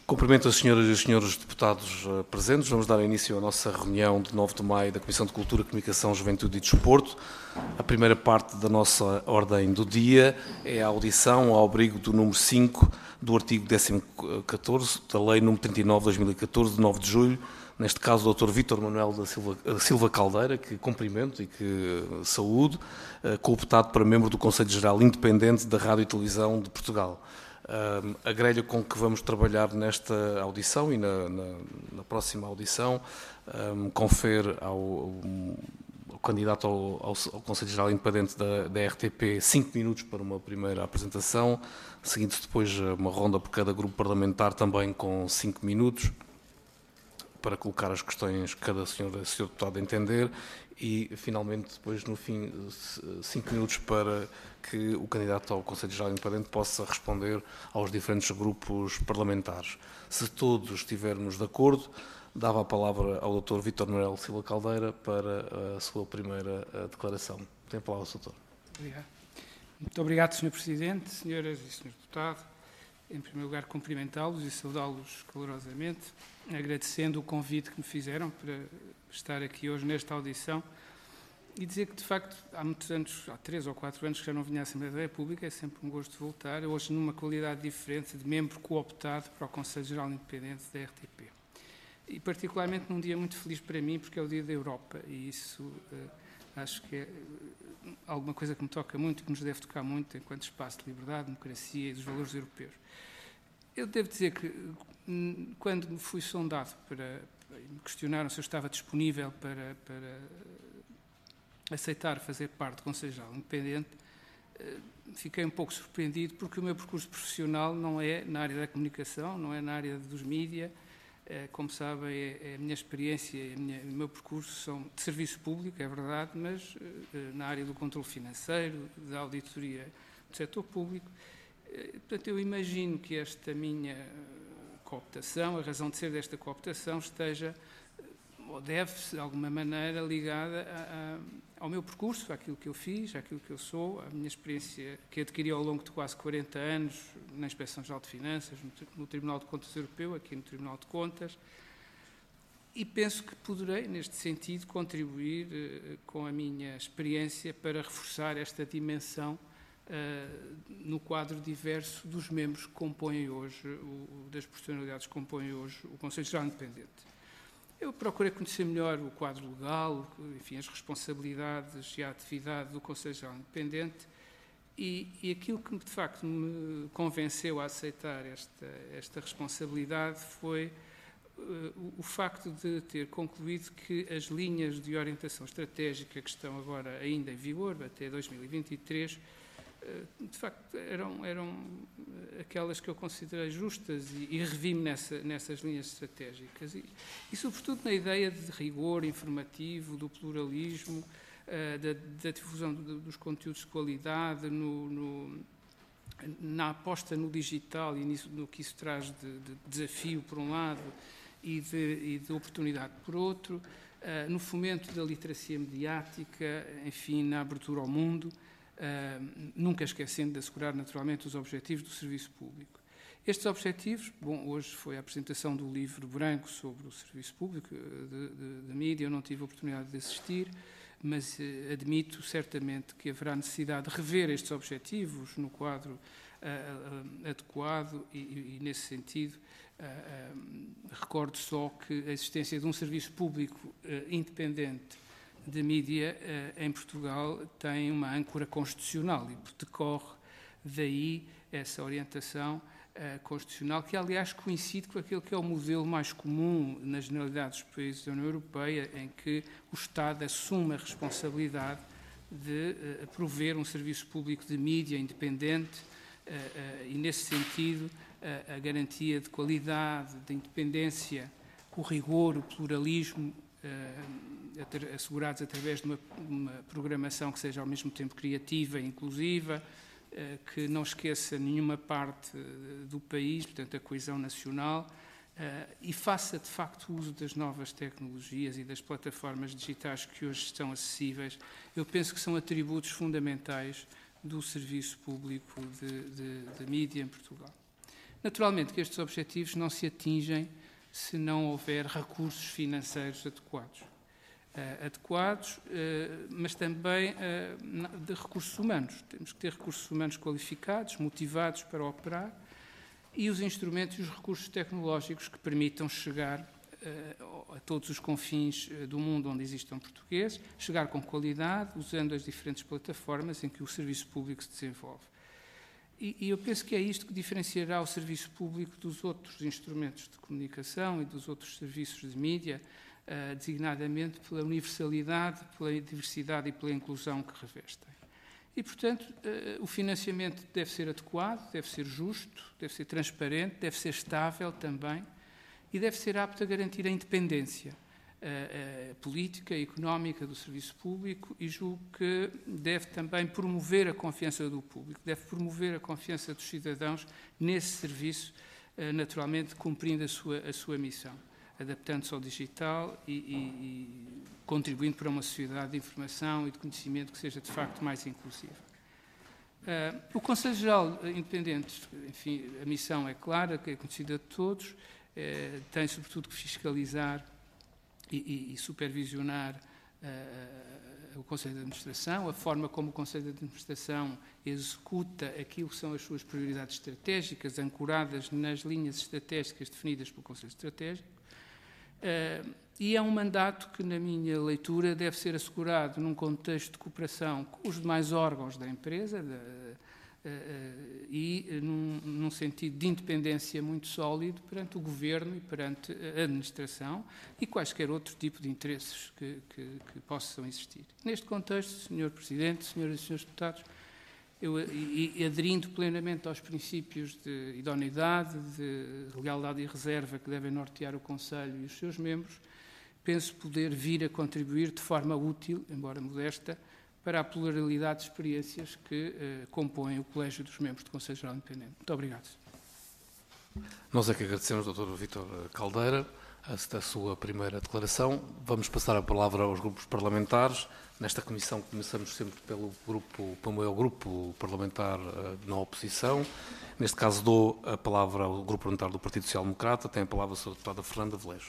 Cumprimento as senhoras e os senhores deputados presentes. Vamos dar início à nossa reunião de 9 de maio da Comissão de Cultura, Comunicação, Juventude e Desporto. A primeira parte da nossa ordem do dia é a audição ao abrigo do número 5 do artigo 14 da Lei número 39 de 2014, de 9 de julho. Neste caso, o Dr. Vítor Manuel da Silva Caldeira, que cumprimento e que saúdo, cooptado para membro do Conselho Geral Independente da Rádio e Televisão de Portugal. A grelha com que vamos trabalhar nesta audição e na próxima audição confere ao candidato ao Conselho Geral Independente da RTP 5 minutos para uma primeira apresentação, seguindo-se depois uma ronda por cada grupo parlamentar também com 5 minutos, para colocar as questões que cada senhor deputado entender e, finalmente, depois, no fim, 5 minutos para que o candidato ao Conselho Geral Independente possa responder aos diferentes grupos parlamentares. Se todos estivermos de acordo, dava a palavra ao Dr. Vítor Manuel Silva Caldeira para a sua primeira declaração. Tem a palavra, Dr. Obrigado. Muito obrigado, Sr. Presidente, senhoras e senhores deputados. Em primeiro lugar, cumprimentá-los e saudá-los calorosamente, agradecendo o convite que me fizeram para estar aqui hoje nesta audição e dizer que, de facto, há muitos anos, há 3 ou 4 anos que já não vinha à Assembleia da República, é sempre um gosto de voltar, hoje numa qualidade diferente de membro cooptado para o Conselho Geral Independente da RTP. E particularmente num dia muito feliz para mim, porque é o Dia da Europa, e isso acho que é alguma coisa que me toca muito e que nos deve tocar muito enquanto espaço de liberdade, democracia e dos valores europeus. Eu devo dizer que, quando me fui sondado para me questionaram se eu estava disponível para aceitar fazer parte do Conselho Geral Independente, fiquei um pouco surpreendido, porque o meu percurso profissional não é na área da comunicação, não é na área dos mídias. Como sabem, a minha experiência e o meu percurso são de serviço público, é verdade, mas na área do controle financeiro, da auditoria do setor público. Portanto, eu imagino que esta minha cooptação, a razão de ser desta cooptação, esteja, ou deve-se, de alguma maneira, ligada ao meu percurso, àquilo que eu fiz, àquilo que eu sou, à minha experiência que adquiri ao longo de quase 40 anos na Inspeção-Geral de Finanças, no Tribunal de Contas Europeu, aqui no Tribunal de Contas, e penso que poderei, neste sentido, contribuir com a minha experiência para reforçar esta dimensão no quadro diverso dos membros que compõem hoje, das personalidades que compõem hoje o Conselho Geral Independente. Eu procurei conhecer melhor o quadro legal, enfim, as responsabilidades e a atividade do Conselho Geral Independente e aquilo que, de facto, me convenceu a aceitar esta responsabilidade foi o facto de ter concluído que as linhas de orientação estratégica que estão agora ainda em vigor, até 2023, de facto, eram aquelas que eu considerei justas e revi-me nessas linhas estratégicas. E, sobretudo, na ideia de rigor informativo, do pluralismo, da difusão dos conteúdos de qualidade, na aposta no digital e no que isso traz de desafio, por um lado, e de oportunidade, por outro, no fomento da literacia mediática, enfim, na abertura ao mundo, nunca esquecendo de assegurar naturalmente os objetivos do serviço público. Estes objetivos, hoje foi a apresentação do livro branco sobre o serviço público de mídia, eu não tive a oportunidade de assistir, mas admito certamente que haverá necessidade de rever estes objetivos no quadro adequado e nesse sentido, recordo só que a existência de um serviço público independente de mídia em Portugal tem uma âncora constitucional e decorre daí essa orientação constitucional, que aliás coincide com aquele que é o modelo mais comum na generalidade dos países da União Europeia, em que o Estado assume a responsabilidade de prover um serviço público de mídia independente e, nesse sentido, a garantia de qualidade, de independência, o rigor, o pluralismo, assegurados através de uma programação que seja ao mesmo tempo criativa e inclusiva, que não esqueça nenhuma parte do país, portanto a coesão nacional, e faça de facto uso das novas tecnologias e das plataformas digitais que hoje estão acessíveis. Eu penso que são atributos fundamentais do serviço público de mídia em Portugal. Naturalmente que estes objetivos não se atingem se não houver recursos financeiros adequados, mas também de recursos humanos. Temos que ter recursos humanos qualificados, motivados para operar, e os instrumentos e os recursos tecnológicos que permitam chegar a todos os confins do mundo onde existam portugueses, chegar com qualidade, usando as diferentes plataformas em que o serviço público se desenvolve. E eu penso que é isto que diferenciará o serviço público dos outros instrumentos de comunicação e dos outros serviços de mídia, designadamente pela universalidade, pela diversidade e pela inclusão que revestem. E, portanto, o financiamento deve ser adequado, deve ser justo, deve ser transparente, deve ser estável também e deve ser apto a garantir a independência política e económica do serviço público, e julgo que deve também promover a confiança do público, deve promover a confiança dos cidadãos nesse serviço, naturalmente cumprindo a sua missão, adaptando-se ao digital e contribuindo para uma sociedade de informação e de conhecimento que seja de facto mais inclusiva. O Conselho Geral Independente, enfim, a missão é clara, que é conhecida de todos, tem sobretudo que fiscalizar e supervisionar o Conselho de Administração, a forma como o Conselho de Administração executa aquilo que são as suas prioridades estratégicas, ancoradas nas linhas estratégicas definidas pelo Conselho Estratégico. E é um mandato que, na minha leitura, deve ser assegurado num contexto de cooperação com os demais órgãos da empresa e num sentido de independência muito sólido perante o Governo e perante a Administração e quaisquer outro tipo de interesses que possam existir. Neste contexto, Sr. Presidente, Senhoras e Senhores Deputados, aderindo plenamente aos princípios de idoneidade, de lealdade e reserva que devem nortear o Conselho e os seus membros, penso poder vir a contribuir de forma útil, embora modesta, para a pluralidade de experiências que compõem o Colégio dos Membros do Conselho Geral Independente. Muito obrigado. Nós é que agradecemos, Dr. Vítor Caldeira, a sua primeira declaração. Vamos passar a palavra aos grupos parlamentares. Nesta comissão começamos sempre pelo maior grupo parlamentar na oposição. Neste caso dou a palavra ao grupo parlamentar do Partido Social Democrata. Tem a palavra a sua deputada Fernanda Velejo.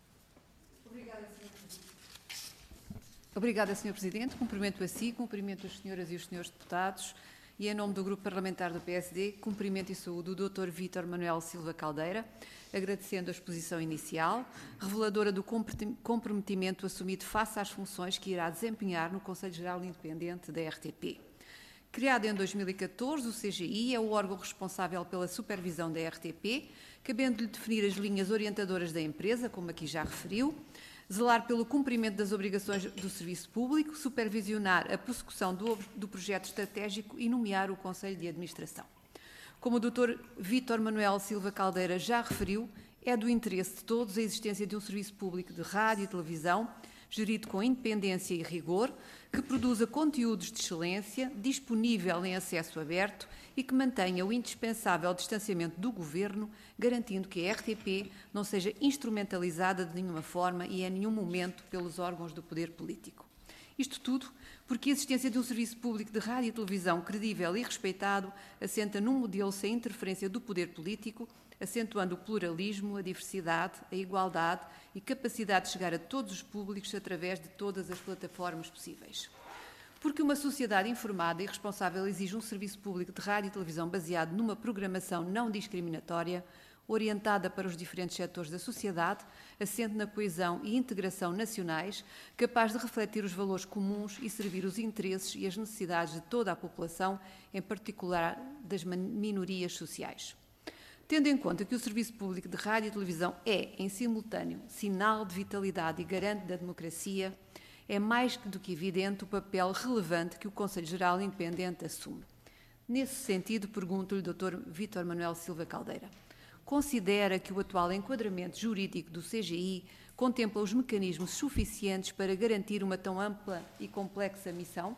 Obrigada, Sr. Presidente. Cumprimento a si, cumprimento as senhoras e os senhores deputados e, em nome do Grupo Parlamentar do PSD, cumprimento e saúdo o Dr. Vítor Manuel Silva Caldeira, agradecendo a exposição inicial, reveladora do comprometimento assumido face às funções que irá desempenhar no Conselho Geral Independente da RTP. Criado em 2014, o CGI é o órgão responsável pela supervisão da RTP, cabendo-lhe definir as linhas orientadoras da empresa, como aqui já referiu, zelar pelo cumprimento das obrigações do serviço público, supervisionar a prossecução do projeto estratégico e nomear o Conselho de Administração. Como o Dr. Vítor Manuel Silva Caldeira já referiu, é do interesse de todos a existência de um serviço público de rádio e televisão, gerido com independência e rigor, que produza conteúdos de excelência, disponível em acesso aberto e que mantenha o indispensável distanciamento do Governo, garantindo que a RTP não seja instrumentalizada de nenhuma forma e em nenhum momento pelos órgãos do poder político. Isto tudo porque a existência de um serviço público de rádio e televisão credível e respeitado assenta num modelo sem interferência do poder político, acentuando o pluralismo, a diversidade, a igualdade e capacidade de chegar a todos os públicos através de todas as plataformas possíveis. Porque uma sociedade informada e responsável exige um serviço público de rádio e televisão baseado numa programação não discriminatória, orientada para os diferentes setores da sociedade, assente na coesão e integração nacionais, capaz de refletir os valores comuns e servir os interesses e as necessidades de toda a população, em particular das minorias sociais. Tendo em conta que o Serviço Público de Rádio e Televisão é, em simultâneo, sinal de vitalidade e garante da democracia, é mais do que evidente o papel relevante que o Conselho Geral Independente assume. Nesse sentido, pergunto-lhe, Dr. Vítor Manuel Silva Caldeira, considera que o atual enquadramento jurídico do CGI contempla os mecanismos suficientes para garantir uma tão ampla e complexa missão?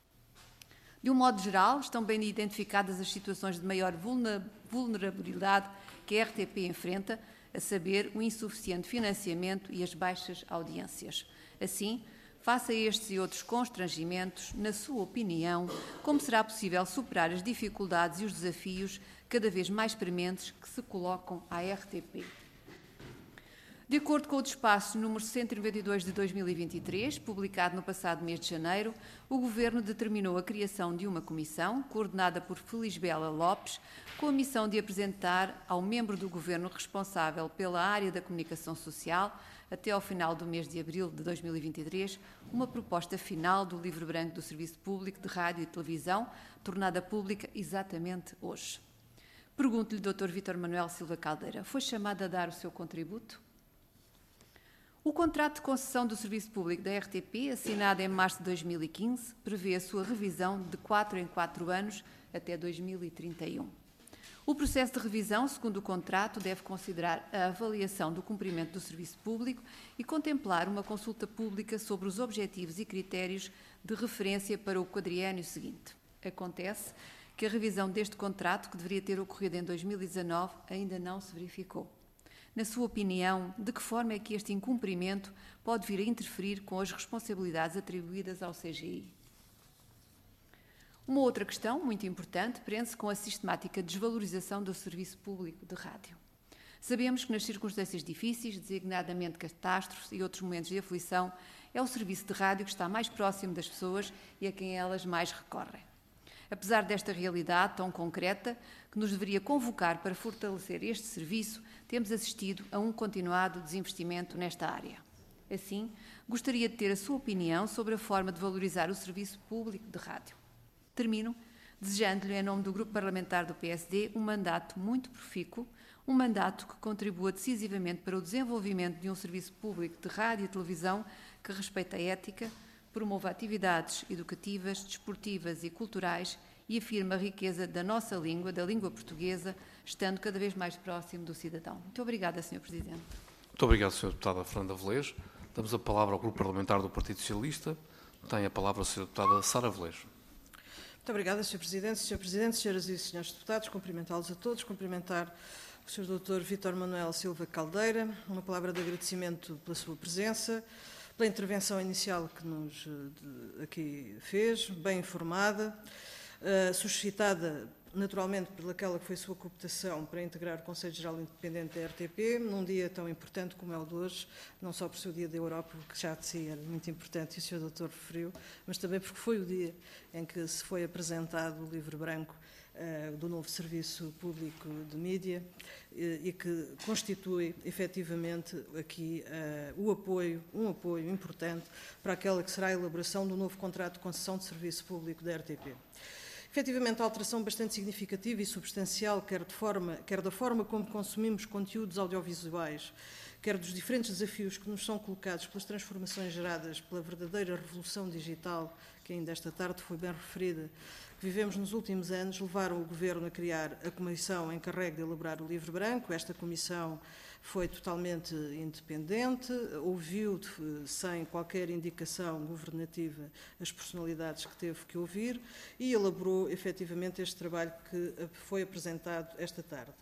De um modo geral, estão bem identificadas as situações de maior vulnerabilidade que a RTP enfrenta, a saber, o insuficiente financiamento e as baixas audiências. Assim, face a estes e outros constrangimentos, na sua opinião, como será possível superar as dificuldades e os desafios cada vez mais prementes que se colocam à RTP. De acordo com o despacho número 192 de 2023, publicado no passado mês de janeiro, o Governo determinou a criação de uma comissão, coordenada por Felisbela Lopes, com a missão de apresentar ao membro do Governo responsável pela área da comunicação social, até ao final do mês de abril de 2023, uma proposta final do Livro Branco do Serviço Público de Rádio e Televisão, tornada pública exatamente hoje. Pergunto-lhe, Dr. Vítor Manuel Silva Caldeira, foi chamado a dar o seu contributo? O contrato de concessão do Serviço Público da RTP, assinado em março de 2015, prevê a sua revisão de 4 em 4 anos até 2031. O processo de revisão, segundo o contrato, deve considerar a avaliação do cumprimento do serviço público e contemplar uma consulta pública sobre os objetivos e critérios de referência para o quadriênio seguinte. Acontece que a revisão deste contrato, que deveria ter ocorrido em 2019, ainda não se verificou. Na sua opinião, de que forma é que este incumprimento pode vir a interferir com as responsabilidades atribuídas ao CGI? Uma outra questão muito importante prende-se com a sistemática desvalorização do serviço público de rádio. Sabemos que nas circunstâncias difíceis, designadamente catástrofes e outros momentos de aflição, é o serviço de rádio que está mais próximo das pessoas e a quem elas mais recorrem. Apesar desta realidade tão concreta, que nos deveria convocar para fortalecer este serviço, temos assistido a um continuado desinvestimento nesta área. Assim, gostaria de ter a sua opinião sobre a forma de valorizar o serviço público de rádio. Termino desejando-lhe, em nome do Grupo Parlamentar do PSD, um mandato muito profícuo, um mandato que contribua decisivamente para o desenvolvimento de um serviço público de rádio e televisão que respeite a ética, promova atividades educativas, desportivas e culturais e afirma a riqueza da nossa língua, da língua portuguesa, estando cada vez mais próximo do cidadão. Muito obrigada, Sr. Presidente. Muito obrigado, Sra. Deputada Fernanda Velez. Damos a palavra ao Grupo Parlamentar do Partido Socialista. Tem a palavra a Sra. Deputada Sara Velez. Muito obrigada, Sr. Presidente. Sr. Presidente, Senhoras e Senhores Deputados, cumprimentá-los a todos, cumprimentar o Sr. Dr. Vítor Manuel Silva Caldeira, uma palavra de agradecimento pela sua presença, pela intervenção inicial que nos aqui fez, bem informada, suscitada naturalmente pelaquela que foi sua cooptação para integrar o Conselho Geral Independente da RTP, num dia tão importante como é o de hoje, não só por ser o Dia da Europa, que já de si era muito importante e o Sr. Doutor referiu, mas também porque foi o dia em que se foi apresentado o livro branco do novo Serviço Público de Mídia e que constitui efetivamente aqui um apoio importante para aquela que será a elaboração do novo contrato de concessão de serviço público da RTP. Efetivamente, a alteração bastante significativa e substancial, quer da forma como consumimos conteúdos audiovisuais, quer dos diferentes desafios que nos são colocados pelas transformações geradas pela verdadeira revolução digital, que ainda esta tarde foi bem referida, que vivemos nos últimos anos, levaram o Governo a criar a comissão encarregue de elaborar o livro branco. Esta comissão foi totalmente independente, ouviu sem qualquer indicação governativa as personalidades que teve que ouvir e elaborou efetivamente este trabalho que foi apresentado esta tarde.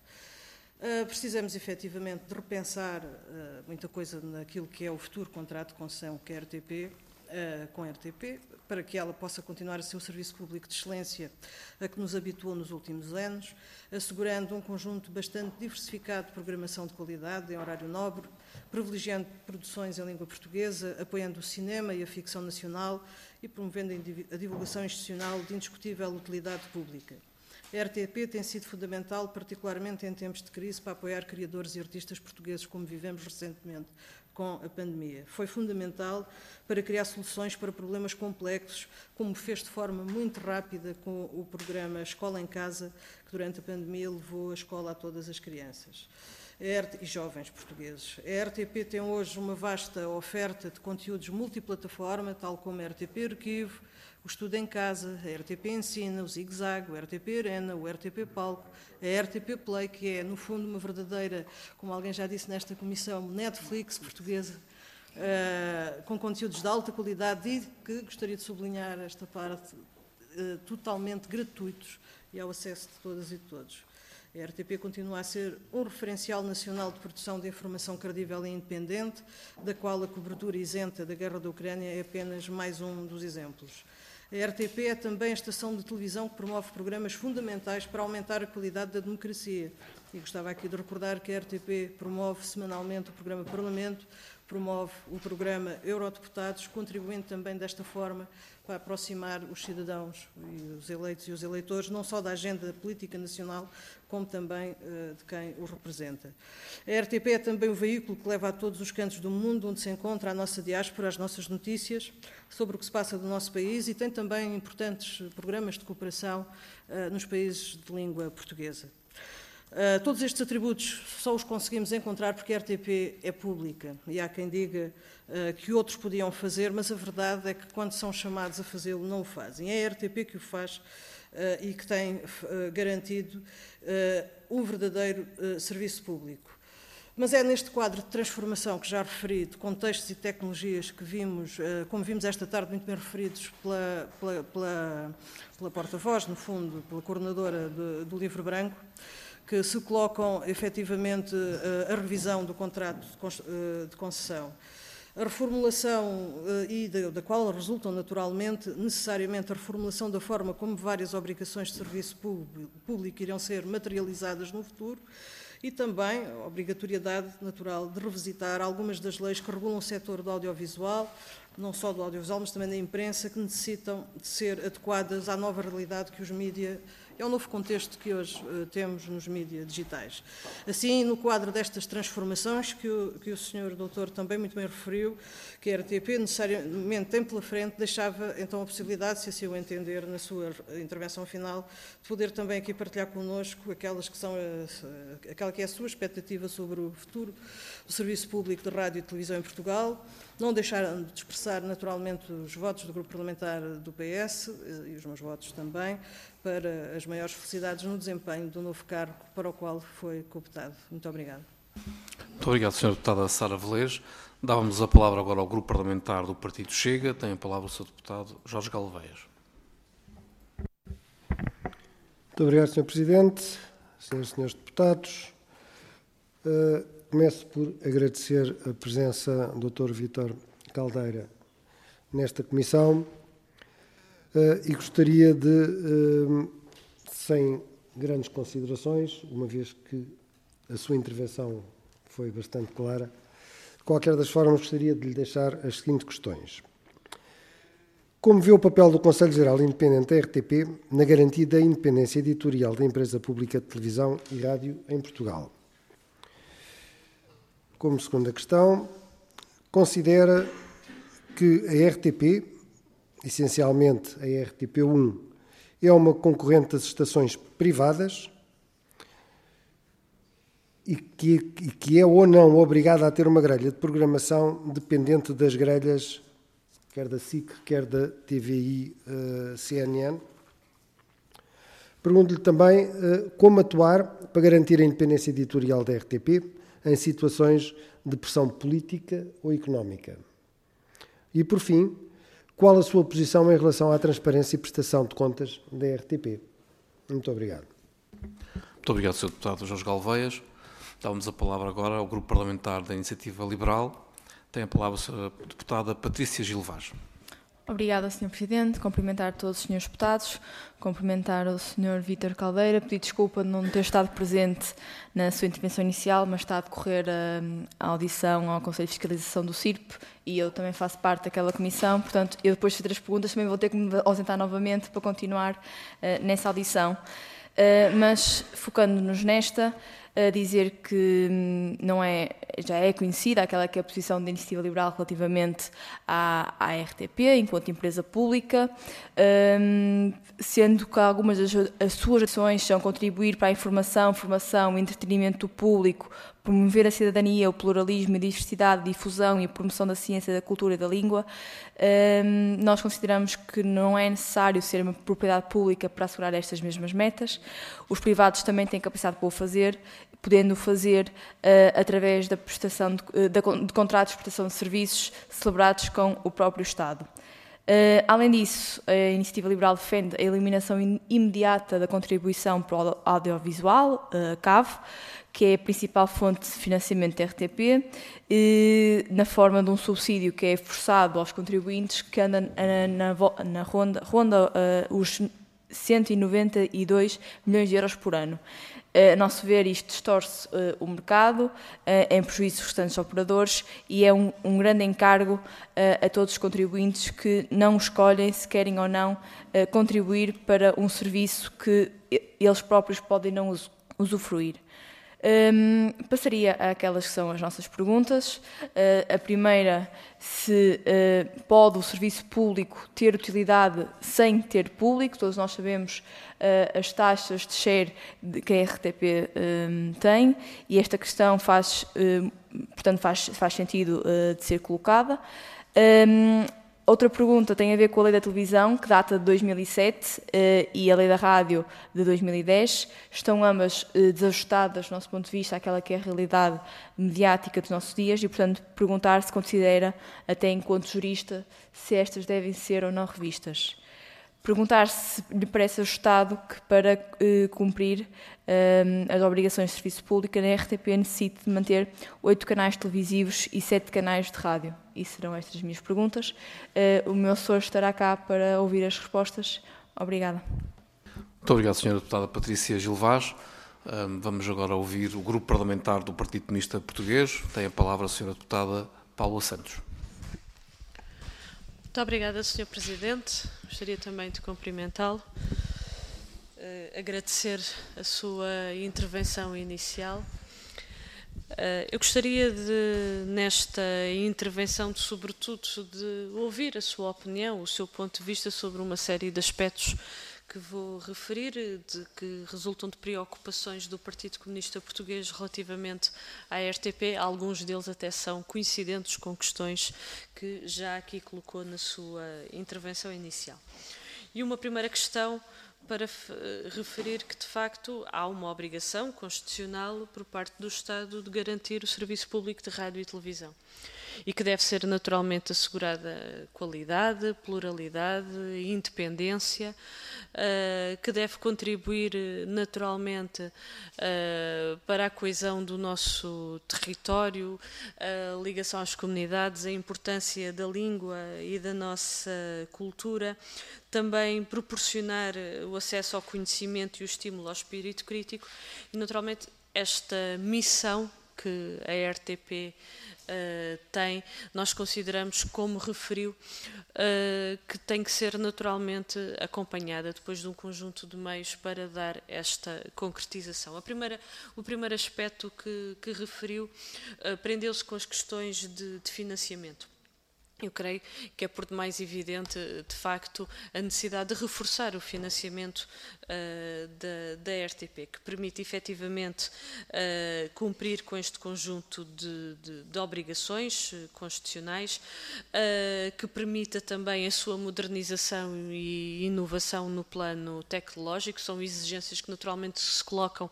Precisamos efetivamente de repensar muita coisa naquilo que é o futuro contrato de concessão que é a RTP, com a RTP, para que ela possa continuar a ser o serviço público de excelência a que nos habituou nos últimos anos, assegurando um conjunto bastante diversificado de programação de qualidade em horário nobre, privilegiando produções em língua portuguesa, apoiando o cinema e a ficção nacional e promovendo a divulgação institucional de indiscutível utilidade pública. A RTP tem sido fundamental, particularmente em tempos de crise, para apoiar criadores e artistas portugueses, como vivemos recentemente com a pandemia. Foi fundamental para criar soluções para problemas complexos, como fez de forma muito rápida com o programa Escola em Casa, que durante a pandemia levou a escola a todas as crianças e jovens portugueses. A RTP tem hoje uma vasta oferta de conteúdos multiplataforma, tal como a RTP Arquivo, o Estudo em Casa, a RTP Ensina, o Zig Zag, o RTP Arena, o RTP Palco, a RTP Play, que é, no fundo, uma verdadeira, como alguém já disse nesta comissão, Netflix portuguesa, com conteúdos de alta qualidade e que, gostaria de sublinhar esta parte, totalmente gratuitos e ao acesso de todas e de todos. A RTP continua a ser um referencial nacional de produção de informação credível e independente, da qual a cobertura isenta da guerra da Ucrânia é apenas mais um dos exemplos. A RTP é também a estação de televisão que promove programas fundamentais para aumentar a qualidade da democracia. E gostava aqui de recordar que a RTP promove semanalmente o programa Parlamento, promove o programa Eurodeputados, contribuindo também desta forma para aproximar os cidadãos e os eleitos e os eleitores, não só da agenda política nacional, como também de quem os representa. A RTP é também o veículo que leva a todos os cantos do mundo onde se encontra a nossa diáspora, as nossas notícias sobre o que se passa do nosso país, e tem também importantes programas de cooperação nos países de língua portuguesa. Todos estes atributos só os conseguimos encontrar porque a RTP é pública, e há quem diga que outros podiam fazer, mas a verdade é que quando são chamados a fazê-lo não o fazem. É a RTP que o faz e que tem garantido um verdadeiro serviço público. Mas é neste quadro de transformação que já referi, de contextos e tecnologias que vimos, como vimos esta tarde, muito bem referidos pela porta-voz, no fundo, pela coordenadora do Livro Branco, que se colocam efetivamente a revisão do contrato de concessão, a reformulação e da qual resultam naturalmente, necessariamente, a reformulação da forma como várias obrigações de serviço público irão ser materializadas no futuro, e também a obrigatoriedade natural de revisitar algumas das leis que regulam o setor do audiovisual, não só do audiovisual, mas também da imprensa, que necessitam de ser adequadas à nova realidade que os mídia, é o novo contexto que hoje temos nos mídias digitais. Assim, no quadro destas transformações que o Sr. Doutor também muito bem referiu, que a RTP necessariamente tem pela frente, deixava então a possibilidade, se assim o entender na sua intervenção final, de poder também aqui partilhar connosco aquela que é a sua expectativa sobre o futuro do Serviço Público de Rádio e Televisão em Portugal, não deixar de expressar naturalmente os votos do Grupo Parlamentar do PS e os meus votos também, para as maiores felicidades no desempenho do novo cargo para o qual foi cooptado. Muito obrigado. Muito obrigado, Sra. Deputada Sara Velez. Dávamos a palavra agora ao Grupo Parlamentar do Partido Chega. Tem a palavra o Sr. Deputado Jorge Galveias. Muito obrigado, Sr. Presidente, Senhoras e Senhores Deputados. Começo por agradecer a presença do Dr. Vítor Caldeira nesta comissão e gostaria de, sem grandes considerações, uma vez que a sua intervenção foi bastante clara, de qualquer das formas gostaria de lhe deixar as seguintes questões. Como vê o papel do Conselho Geral Independente da RTP na garantia da independência editorial da empresa pública de televisão e rádio em Portugal? Como segunda questão, considera que a RTP, essencialmente a RTP1, é uma concorrente das estações privadas e que é ou não obrigada a ter uma grelha de programação dependente das grelhas, quer da SIC, quer da TVI CNN. Pergunto-lhe também como atuar para garantir a independência editorial da RTP em situações de pressão política ou económica. E, por fim, qual a sua posição em relação à transparência e prestação de contas da RTP? Muito obrigado. Muito obrigado, Sr. Deputado Jorge Galveias. Dávamos a palavra agora ao Grupo Parlamentar da Iniciativa Liberal. Tem a palavra a Deputada Patrícia Gil Vaz. Obrigada, Sr. Presidente. Cumprimentar todos os Srs. Deputados, cumprimentar o Sr. Vítor Caldeira, pedir desculpa de não ter estado presente na sua intervenção inicial, mas está a decorrer a audição ao Conselho de Fiscalização do CIRP e eu também faço parte daquela comissão, portanto, eu depois de fazer as perguntas também vou ter que me ausentar novamente para continuar nessa audição. Mas, focando-nos nesta, a dizer que já é conhecida aquela que é a posição da Iniciativa Liberal relativamente à RTP, enquanto empresa pública, sendo que algumas das suas ações são contribuir para a informação, formação e entretenimento do público, promover a cidadania, o pluralismo, a diversidade, a difusão e a promoção da ciência, da cultura e da língua. Nós consideramos que não é necessário ser uma propriedade pública para assegurar estas mesmas metas. Os privados também têm capacidade para o fazer, podendo fazer através da prestação de contratos de prestação de serviços celebrados com o próprio Estado. Além disso, a Iniciativa Liberal defende a eliminação imediata da contribuição para o audiovisual, CAV, que é a principal fonte de financiamento da RTP, na forma de um subsídio que é forçado aos contribuintes, que anda ronda os 192 milhões de euros por ano. A nosso ver, isto distorce o mercado, em prejuízo dos restantes operadores, e é um grande encargo a todos os contribuintes que não escolhem se querem ou não contribuir para um serviço que eles próprios podem não usufruir. Passaria àquelas que são as nossas perguntas. A primeira, se pode o serviço público ter utilidade sem ter público. Todos nós sabemos as taxas de share que a RTP tem, e esta questão portanto, faz sentido de ser colocada. Outra pergunta tem a ver com a Lei da Televisão, que data de 2007, e a Lei da Rádio de 2010. Estão ambas desajustadas, do nosso ponto de vista, àquela que é a realidade mediática dos nossos dias, e, portanto, perguntar se considera, até enquanto jurista, se estas devem ser ou não revistas. Perguntar se lhe parece ajustado que, para cumprir as obrigações de serviço público, a RTP necessite de manter 8 canais televisivos e 7 canais de rádio. E serão estas as minhas perguntas. O meu assessor estará cá para ouvir as respostas. Obrigada. Muito obrigado, Sra. Deputada Patrícia Gil Vaz. Vamos agora ouvir o Grupo Parlamentar do Partido Comunista Português. Tem a palavra a Sra. Deputada Paula Santos. Muito obrigada, Sr. Presidente. Gostaria também de cumprimentá-lo, agradecer a sua intervenção inicial. Eu gostaria de, nesta intervenção, sobretudo, de ouvir a sua opinião, o seu ponto de vista sobre uma série de aspectos que vou referir, que resultam de preocupações do Partido Comunista Português relativamente à RTP. Alguns deles até são coincidentes com questões que já aqui colocou na sua intervenção inicial. E uma primeira questão para referir que, de facto, há uma obrigação constitucional por parte do Estado de garantir o serviço público de rádio e televisão, e que deve ser naturalmente assegurada qualidade, pluralidade e independência, que deve contribuir naturalmente para a coesão do nosso território, a ligação às comunidades, a importância da língua e da nossa cultura, também proporcionar o acesso ao conhecimento e o estímulo ao espírito crítico, e naturalmente esta missão que a RTP tem, nós consideramos, como referiu, que tem que ser naturalmente acompanhada depois de um conjunto de meios para dar esta concretização. O primeiro aspecto que referiu prendeu-se com as questões de financiamento. Eu creio que é por demais evidente, de facto, a necessidade de reforçar o financiamento da RTP, que permite efetivamente cumprir com este conjunto de obrigações constitucionais, que permita também a sua modernização e inovação no plano tecnológico. São exigências que naturalmente se colocam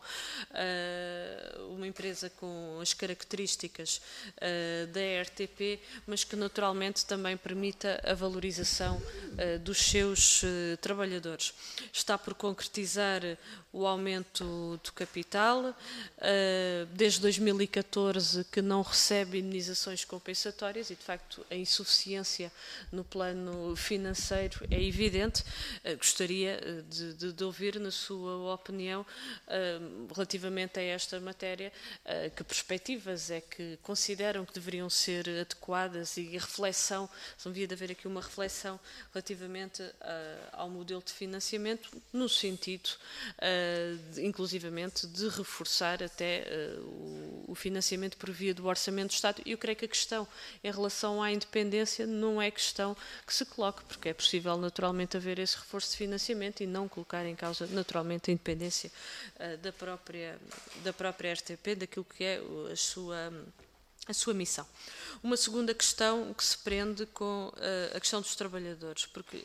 uma empresa com as características da RTP, mas que naturalmente também permita a valorização dos seus trabalhadores. Está por concretizar o aumento do capital, desde 2014 que não recebe indemnizações compensatórias, e de facto a insuficiência no plano financeiro é evidente. Gostaria de ouvir, na sua opinião, relativamente a esta matéria, que perspectivas é que consideram que deveriam ser adequadas, e reflexão, se devia de haver aqui uma reflexão relativamente ao modelo de financiamento, no sentido, inclusivamente, de reforçar até o financiamento por via do Orçamento do Estado. E eu creio que a questão em relação à independência não é questão que se coloque, porque é possível naturalmente haver esse reforço de financiamento e não colocar em causa naturalmente a independência da própria RTP, daquilo que é a sua a sua missão. Uma segunda questão que se prende com a questão dos trabalhadores, porque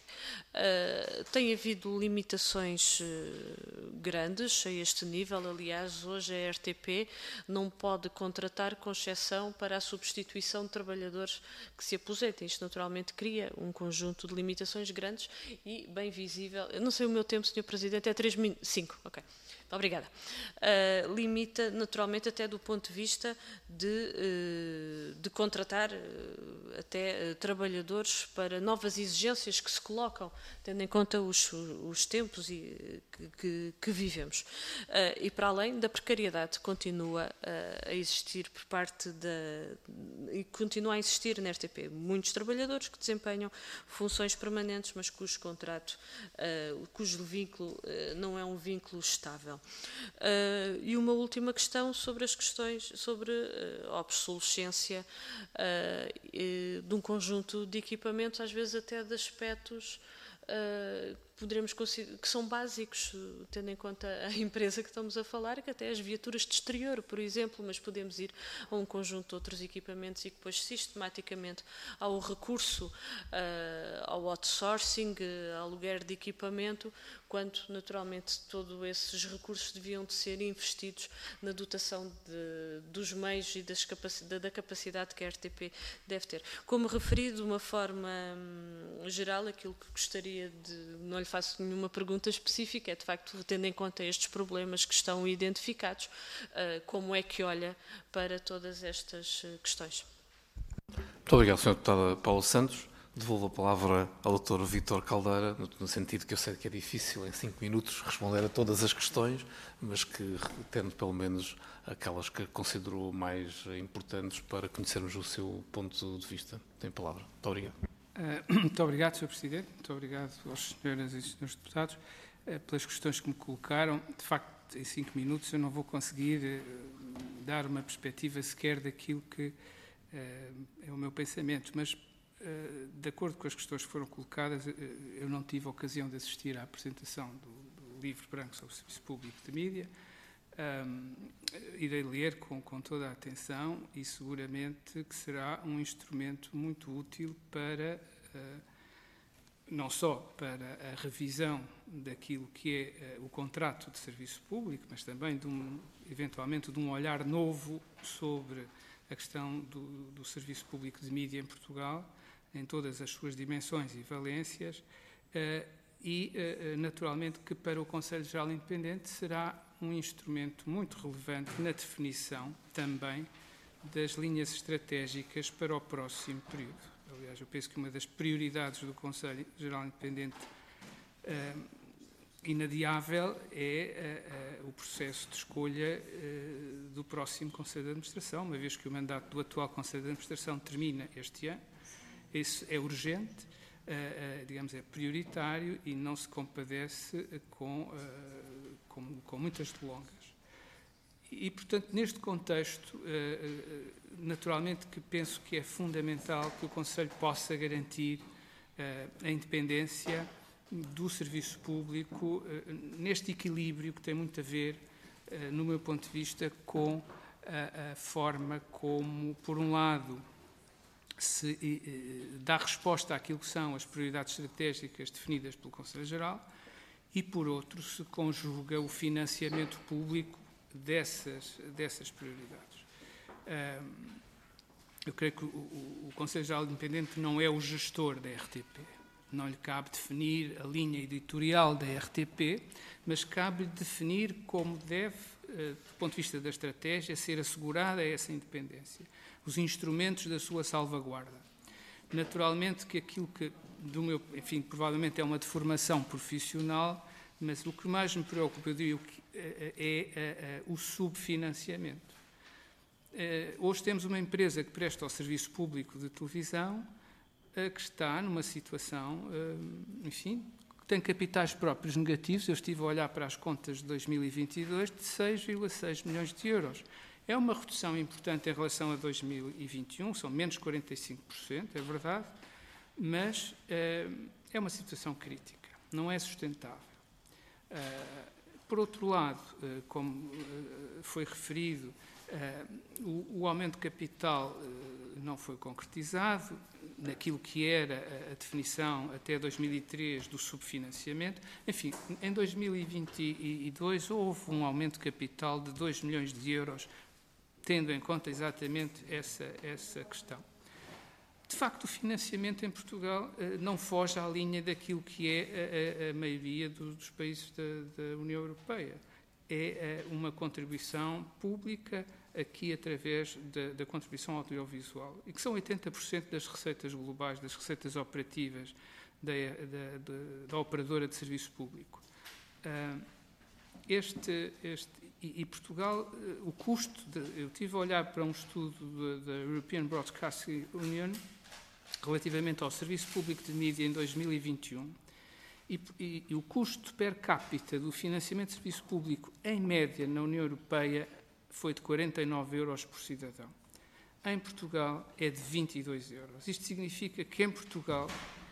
tem havido limitações grandes a este nível. Aliás, hoje a RTP não pode contratar com exceção para a substituição de trabalhadores que se aposentem. Isto naturalmente cria um conjunto de limitações grandes e bem visível. Eu não sei o meu tempo, Sr. Presidente, é 3 minutos. 5, ok. Obrigada. Limita naturalmente até do ponto de vista de contratar até trabalhadores para novas exigências que se colocam, tendo em conta os tempos que vivemos. E para além da precariedade continua a existir por parte e continua a existir na RTP muitos trabalhadores que desempenham funções permanentes, mas cujo contrato, cujo vínculo não é um vínculo estável. E uma última questão sobre as questões sobre a obsolescência de um conjunto de equipamentos, às vezes até de aspectos poderemos considerar que são básicos, tendo em conta a empresa que estamos a falar, que até as viaturas de exterior, por exemplo, mas podemos ir a um conjunto de outros equipamentos e que depois sistematicamente ao recurso ao outsourcing, ao aluguer de equipamento, quando naturalmente todos esses recursos deviam de ser investidos na dotação dos meios e da capacidade que a RTP deve ter. Como referi de uma forma geral, aquilo que gostaria de, não lhe faço nenhuma pergunta específica, é de facto, tendo em conta estes problemas que estão identificados, como é que olha para todas estas questões. Muito obrigado, Sra. Deputada Paula Santos. Devolvo a palavra ao Dr. Vítor Caldeira, no sentido que eu sei que é difícil em 5 minutos responder a todas as questões, mas que tendo pelo menos aquelas que considerou mais importantes para conhecermos o seu ponto de vista. Tem a palavra. Muito obrigado. Muito obrigado, Sr. Presidente. Muito obrigado às senhoras e senhores deputados pelas questões que me colocaram. De facto, em 5 minutos eu não vou conseguir dar uma perspectiva sequer daquilo que é o meu pensamento, mas de acordo com as questões que foram colocadas, eu não tive a ocasião de assistir à apresentação do livro branco sobre o Serviço Público de Mídia. Irei ler com toda a atenção e seguramente que será um instrumento muito útil para, não só para a revisão daquilo que é o contrato de serviço público, mas também eventualmente de um olhar novo sobre a questão do serviço público de mídia em Portugal, em todas as suas dimensões e valências, e naturalmente que para o Conselho Geral Independente será um instrumento muito relevante na definição também das linhas estratégicas para o próximo período. Aliás, eu penso que uma das prioridades do Conselho Geral Independente inadiável é o processo de escolha do próximo Conselho de Administração, uma vez que o mandato do atual Conselho de Administração termina este ano. Isso é urgente, digamos, é prioritário e não se compadece com muitas delongas. E, portanto, neste contexto, naturalmente que penso que é fundamental que o Conselho possa garantir a independência do serviço público neste equilíbrio que tem muito a ver, no meu ponto de vista, com a forma como, por um lado, se dá resposta àquilo que são as prioridades estratégicas definidas pelo Conselho Geral e, por outro, se conjuga o financiamento público dessas prioridades. Eu creio que o Conselho Geral Independente não é o gestor da RTP. Não lhe cabe definir a linha editorial da RTP, mas cabe definir como deve, do ponto de vista da estratégia, ser assegurada essa independência, os instrumentos da sua salvaguarda. Naturalmente que aquilo que, provavelmente é uma deformação profissional, mas o que mais me preocupa, eu digo, é o subfinanciamento. Hoje temos uma empresa que presta ao serviço público de televisão que está numa situação, que tem capitais próprios negativos. Eu estive a olhar para as contas de 2022 de 6,6 milhões de euros. É uma redução importante em relação a 2021, são menos 45%, é verdade, mas é uma situação crítica, não é sustentável. Por outro lado, como foi referido, o aumento de capital não foi concretizado naquilo que era a definição até 2003 do subfinanciamento. Enfim, em 2022 houve um aumento de capital de 2 milhões de euros, tendo em conta exatamente essa questão. De facto, o financiamento em Portugal não foge à linha daquilo que é a maioria dos países da União Europeia. É uma contribuição pública, aqui através da contribuição audiovisual, e que são 80% das receitas globais, das receitas operativas da operadora de serviço público. E Portugal, o custo, eu estive a olhar para um estudo da European Broadcasting Union relativamente ao serviço público de mídia em 2021, e o custo per capita do financiamento de serviço público, em média, na União Europeia, foi de 49 euros por cidadão. Em Portugal é de 22 euros. Isto significa que em Portugal,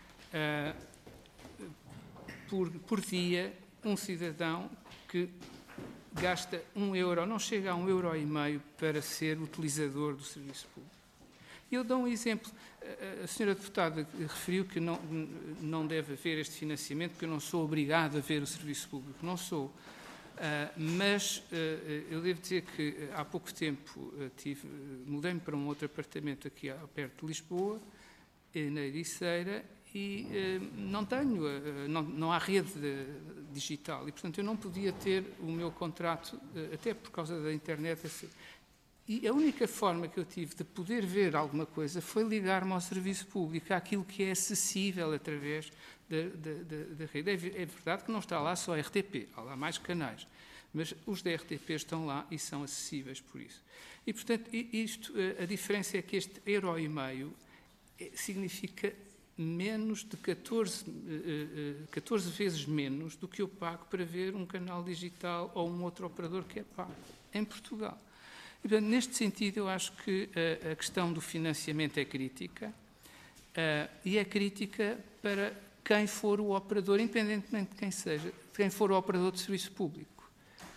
por dia, um cidadão que gasta 1 euro, não chega a 1,5 euro para ser utilizador do serviço público. Eu dou um exemplo. A senhora deputada referiu que não deve haver este financiamento, porque eu não sou obrigado a ver o serviço público. Não sou. Mas eu devo dizer que há pouco tempo mudei-me para um outro apartamento aqui perto de Lisboa, na Ericeira, e não há rede digital. E, portanto, eu não podia ter o meu contrato, até por causa da internet. E a única forma que eu tive de poder ver alguma coisa foi ligar-me ao serviço público, àquilo que é acessível através da rede. É verdade que não está lá só a RTP, há lá mais canais, mas os da RTP estão lá e são acessíveis por isso. E, portanto, a diferença é que este 1,5 € significa menos de 14 vezes menos do que eu pago para ver um canal digital ou um outro operador que é pago em Portugal. E, portanto, neste sentido, eu acho que a questão do financiamento é crítica, e é crítica para quem for o operador, independentemente de quem seja, quem for o operador de serviço público.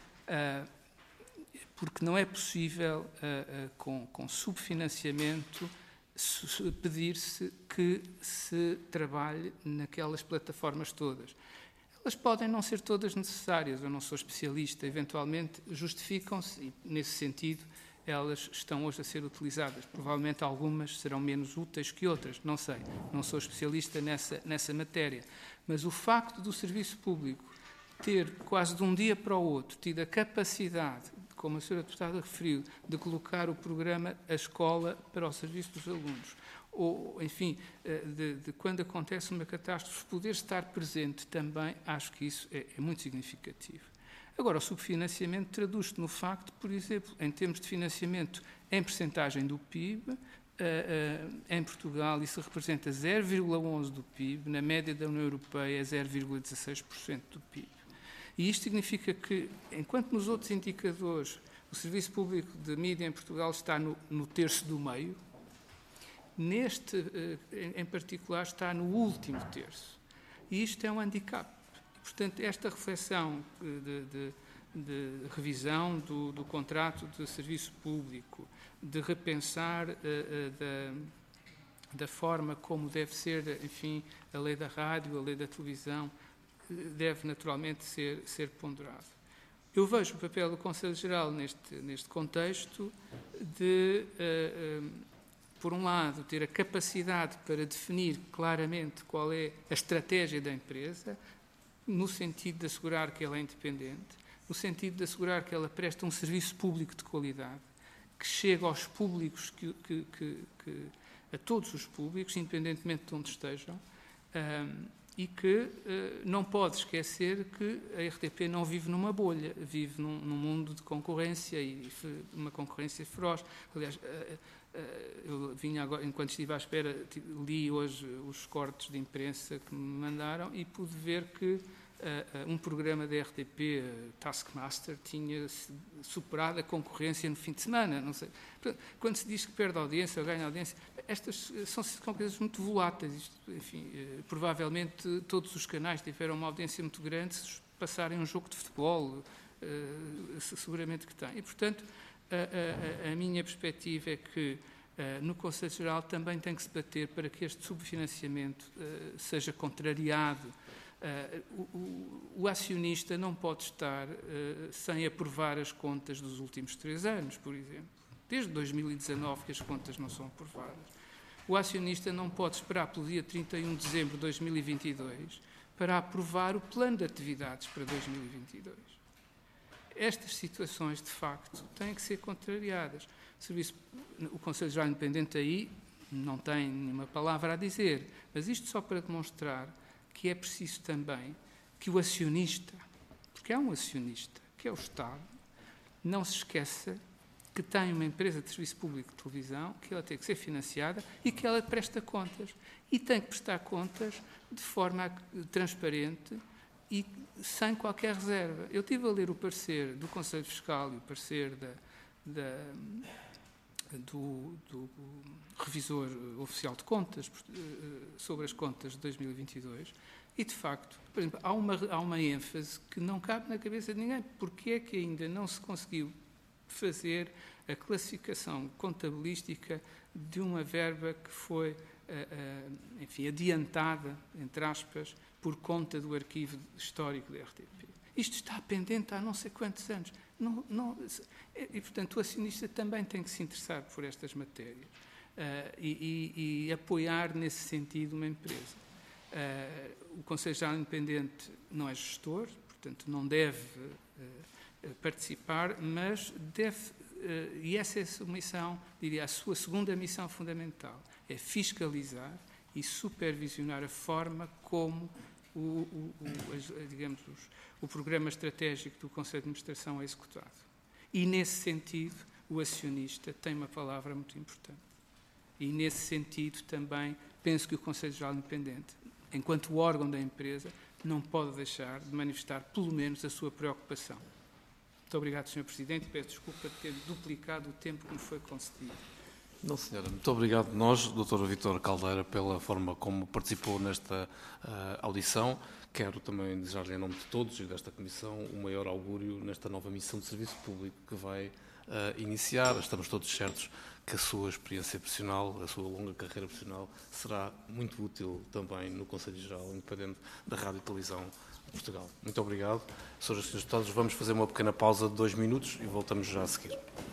Porque não é possível, com subfinanciamento, pedir-se que se trabalhe naquelas plataformas todas. Elas podem não ser todas necessárias, eu não sou especialista, eventualmente justificam-se e, nesse sentido, elas estão hoje a ser utilizadas. Provavelmente algumas serão menos úteis que outras, não sei, não sou especialista nessa matéria. Mas o facto do serviço público ter, quase de um dia para o outro, tido a capacidade, como a senhora deputada referiu, de colocar o programa A Escola para o serviço dos alunos, ou, enfim, de quando acontece uma catástrofe, poder estar presente também, acho que isso é muito significativo. Agora, o subfinanciamento traduz-se no facto, por exemplo, em termos de financiamento em percentagem do PIB, em Portugal isso representa 0,11% do PIB, na média da União Europeia é 0,16% do PIB. E isto significa que, enquanto nos outros indicadores o serviço público de mídia em Portugal está no terço do meio, neste, em particular, está no último terço. E isto é um handicap. Portanto, esta reflexão de revisão do contrato de serviço público, de repensar da forma como deve ser, enfim, a lei da rádio, a lei da televisão, deve naturalmente ser ponderado. Eu vejo o papel do Conselho Geral neste contexto de, por um lado, ter a capacidade para definir claramente qual é a estratégia da empresa, no sentido de assegurar que ela é independente, no sentido de assegurar que ela presta um serviço público de qualidade, que chega aos públicos, a todos os públicos, independentemente de onde estejam, e que não pode esquecer que a RTP não vive numa bolha, vive num mundo de concorrência e uma concorrência feroz. Aliás, eu vinha agora, enquanto estive à espera, li hoje os cortes de imprensa que me mandaram e pude ver que um programa da RTP, Taskmaster, tinha superado a concorrência no fim de semana. Não sei. Quando se diz que perde audiência ou ganha audiência, estas são coisas muito voláteis. Enfim, provavelmente todos os canais tiveram uma audiência muito grande se passarem um jogo de futebol seguramente que tem. E, portanto, a minha perspectiva é que no Conselho Geral também tem que se bater para que este subfinanciamento seja contrariado. O acionista não pode estar sem aprovar as contas dos últimos 3 anos, por exemplo. Desde 2019 que as contas não são aprovadas. O acionista não pode esperar pelo dia 31 de dezembro de 2022 para aprovar o plano de atividades para 2022. Estas situações, de facto, têm que ser contrariadas. O Conselho Geral Independente aí não tem nenhuma palavra a dizer, mas isto só para demonstrar que é preciso também que o acionista, porque há um acionista, que é o Estado, não se esqueça que tem uma empresa de serviço público de televisão, que ela tem que ser financiada e que ela presta contas. E tem que prestar contas de forma transparente e sem qualquer reserva. Eu estive a ler o parecer do Conselho Fiscal e o parecer do Revisor Oficial de Contas sobre as contas de 2022 e, de facto, por exemplo, há uma ênfase que não cabe na cabeça de ninguém. Porque é que ainda não se conseguiu fazer a classificação contabilística de uma verba que foi, enfim, adiantada, entre aspas, por conta do arquivo histórico da RTP. Isto está pendente há não sei quantos anos. E, portanto, o acionista também tem que se interessar por estas matérias e apoiar, nesse sentido, uma empresa. O Conselho Geral Independente não é gestor, portanto, não deve participar, mas deve, e essa é a sua missão, diria, a sua segunda missão fundamental, é fiscalizar e supervisionar a forma como o programa estratégico do Conselho de Administração é executado. E, nesse sentido, o acionista tem uma palavra muito importante. E, nesse sentido, também penso que o Conselho Geral Independente, enquanto órgão da empresa, não pode deixar de manifestar, pelo menos, a sua preocupação. Muito obrigado, Sr. Presidente, e peço desculpa de ter duplicado o tempo que me foi concedido. Não, senhora. Muito obrigado a nós, Dr. Vítor Caldeira, pela forma como participou nesta audição. Quero também desejar-lhe, em nome de todos e desta Comissão, o maior augúrio nesta nova missão de serviço público que vai iniciar. Estamos todos certos que a sua experiência profissional, a sua longa carreira profissional, será muito útil também no Conselho Geral Independente da Rádio e Televisão de Portugal. Muito obrigado. Senhoras e senhores deputados, vamos fazer uma pequena pausa de 2 minutos e voltamos já a seguir.